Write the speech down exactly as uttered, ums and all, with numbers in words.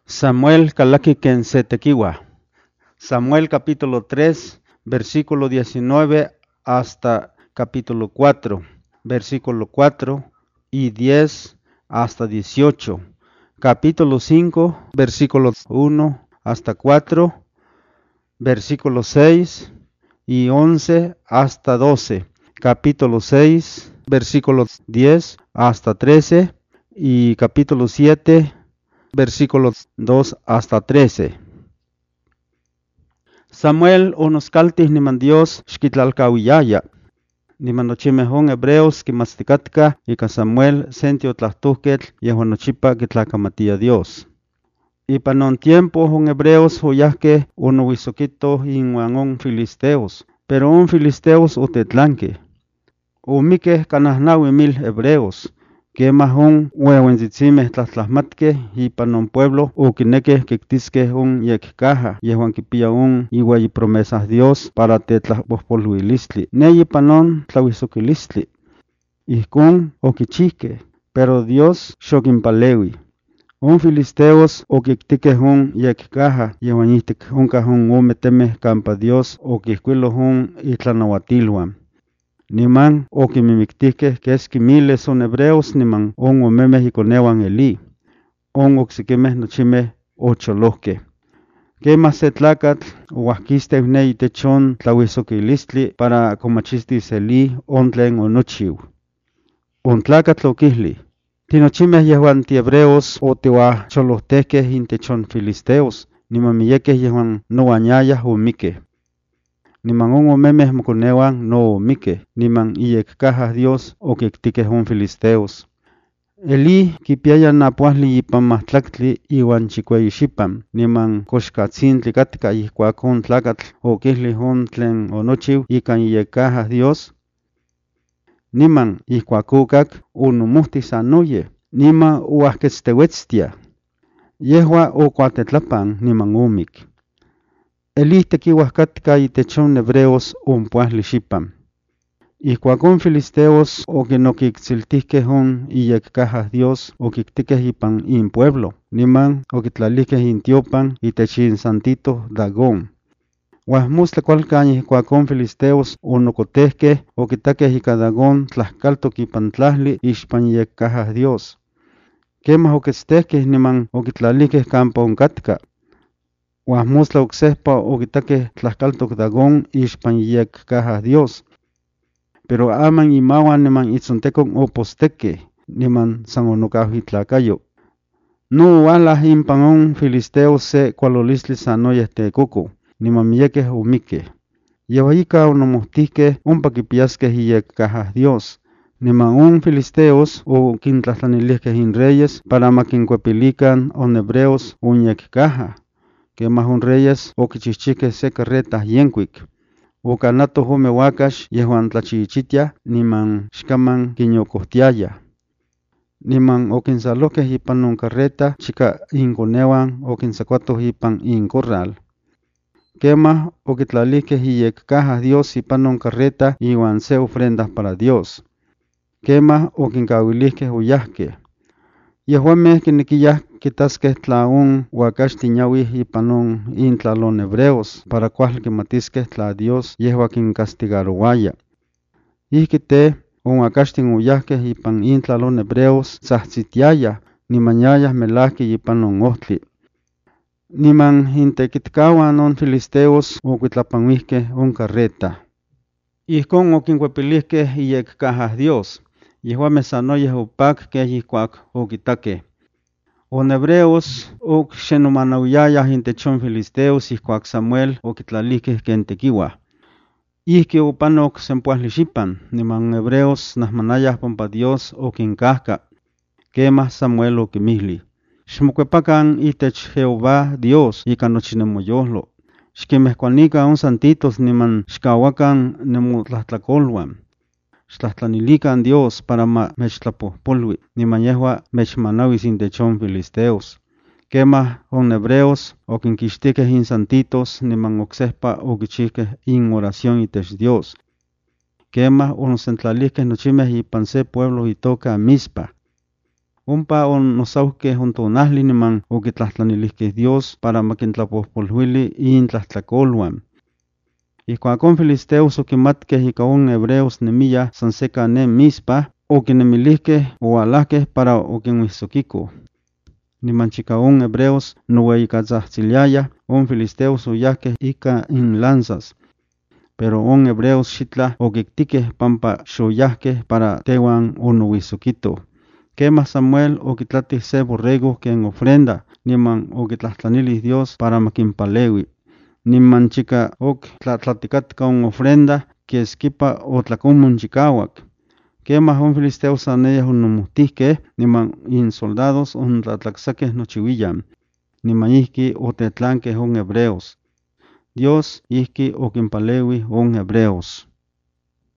Samuel kalaki ken se tequiwa. Samuel capítulo tres, versículo diecinueve hasta capítulo cuatro, versículo cuatro y diez hasta dieciocho. Capítulo cinco, versículos uno hasta cuatro, versículo seis y once hasta doce. Capítulo seis, versículos diez hasta trece y capítulo siete, versículos dos hasta trece. Samuel onoskaltih niman Dios xkitlalkauiyaya. Niman nochimeh hebreos kimastikatka ika Samuel sentiotlahtohketl yehuan nochipa kitlakamatia Dios. Ipan non tiempo on hebreos oyahkeh onowisokitoh inuan on filisteos, pero on filisteos otetlankeh. Omikeh kanah naui mil hebreos. Kemah on ueuentzitsimeh tlahtlahmatkeh ipan non pueblo okinekeh kiktiskeh on yekcaja yehuan kipia on iueyi promesas Dios para tetlahpohpoluilistli ne ipan on tlawisokilistli. Ihkon okichihkeh, pero Dios xokinpaleui. On filisteos okiktikeh on yekcaja yehuan ihtik onkah on ome temeh kampa Dios okihkuiloh on itlanauatiluan. Niman okimimiktihkeh keski miles on hebreos niman on omemeh ikoneuan Elí. On oksikimeh nochimeh ocholohkeh. Kemah se tlakatl ouahkisteu ne itech on tlawisokilistli para komachistis Elí on tlen onochiu. On tlakatl okihli: tinochimeh yehuan tihebreos otiuahcholohtehkeh intech on filisteos, niman miyekeh yehuan noanyayah omikeh. Niman on omemeh mokoneuan no omikeh, niman iyekcaja Dios okiktikeh on filisteos. Elí kipiaya napuahli ipan mahtlactli iwan chikueyi xipan, niman koxkatzintli katka ihkuak on tlakatl okihlih on tlen onochiu ika iyekcaja Dios. Niman ihkuak okak onomohtih sanoyeh, niman ouahketzteuetztia. Yehua okuatetlapan niman omik. Elí tequiuah katka itech on hebreos ompuahli xipan. Ihkuak on filisteos okinokiktziltihkeh on iyekcaja Dios okiktikeh ipan inpueblo, niman okitlalihkeh intiopan itech insantito Dagón. Uahmostla kualkan ihkuak on filisteos onokotehkeh okitakeh ika Dagón tlahkaltok ipan tlahli ixpan iyekcaja Dios. Kemah oketztehkeh niman okitlalihkeh kampa onkatka. Uahmostla oksehpa okitakeh tlahkaltok Dagón ixpan iyekcaja Dios. Pero aman imauan niman itzontekon opostekeh, niman san onokauitlakayo. No oalah impan on filisteos se kualolistli sanoyeh tekoko, niman miyekeh omikeh. Yehuan ika onomohtihkeh ompa kipiaskeh iyekcaja Dios. Niman on filisteos okintlahtlanilihkeh inreyes para makinkuepilikan on hebreos on yekcaja. Kemah on reyes okichihchihkeh se carreta yenkuik. Okanatoh ome uakax yehuan tlachichitiah niman xkaman kinyokohtiayah. Niman okinsalohkeh ipan non carreta chika inkoneuan okintzakuatoh ipan incorral. Kemah okitlalihkeh iyekcaja Dios ipan non carreta iwan se ofrenda para Dios. Kemah okinkauilihkeh oyahkeh. Yehuameh kinekiyah kitaskeh tla on uakaxtin yauih ipan on intlalon hebreos para kuali kimatiskeh tla Dios yehua kincastigarouaya. Ihki teh, on uakaxtin oyahkeh ipan intlalon hebreos tzahtzitiayah, niman yayah melahki ipan on ohtli. Niman intekitkauan on filisteos okuitlapanuihkeh on carreta. Ihkon okinkuepilihkeh iyekcaja Dios. Yehuameh sanoyeh opakkeh ihkuak okitakeh. On hebreos okxenomanauiyayah intech on filisteos ihkuak Samuel okitlalihkeh ken tequiuah. Ihki opanok sempuahli xipan, niman hebreos nahmanayah pampa Dios okinkahka. Kemah Samuel okimihli: xmokuepakan itech Jehová Dios ika nochi nemoyolo. Xkinmehkuanikan on santitos niman xkahuakan nemotlahtlakoluan. Xtlahtlanilikan Dios para ma mechtlapohpolui, niman yehua mechmanauis intech on filisteos. Kemah on hebreos okinkixtikeh insantitos niman oksehpa okichihkeh inoración itech Dios. Kemah onosentlalihkeh nochimeh ipan se pueblo itoka Mizpa. Umpa on nosauke junto nahli niman okitlahtlanilihke Dios para makintlapojpolhuili intlahtlakolhuan. Ihkuakon filisteos okimatkeh ika on hebreos nemiyah san seka ne Mizpa, okinemilihkeh oualahkeh para okinuihsokikoh. Niman chika on hebreos noueyikatzahtsiliayah, on filisteos oyahkeh ika inlanzas. Pero on hebreos xitlah okiktikeh pampa xoyahkeh para tehuan onouihsokitoh. Kemah Samuel okitlatih se borrego ken ofrenda, niman okitlahtlanilih Dios para makinpaleui. Niman chika ok tlatlatikatka on ofrenda, keskipa otlakomun chikawak. Kemah on filisteos saneyah onomohtihkeh, niman insoldados ontlatlaksakeh nochiuiyan. Niman ihki otetlankeh on hebreos. Dios ihki okinpaleui on hebreos.